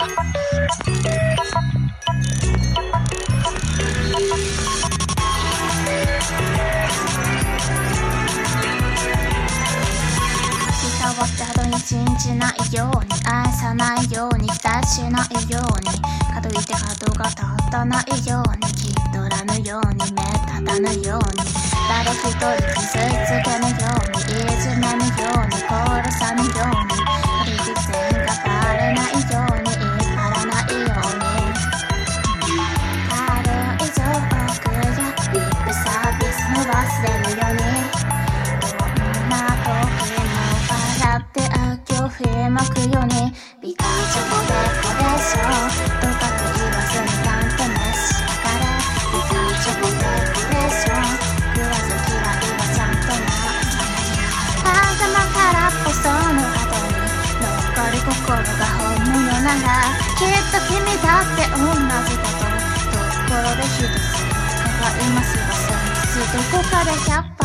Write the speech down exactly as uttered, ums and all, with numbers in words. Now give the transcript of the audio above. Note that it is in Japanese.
わって後に信じないように、愛さないように、期待しないように、かといって角が立たないように、気取らぬように、目立たぬように、誰一人傷つけぬように、いじめぬように、殺さぬように、悪い点がバレないように、言い張らないように、軽いジョークやリップサービスも忘れるように、どんな時も笑って秋を振りまくように、美化チョコレートでしょう、とかく言わずになんて召し上がれ、美化チョコレートでしょう、言わず嫌いはちゃんとな、頭からっぽその後に残る心が本物なら、きっと君だって同じこと、ところで一つ願いますが、先日どこかでひゃっぱ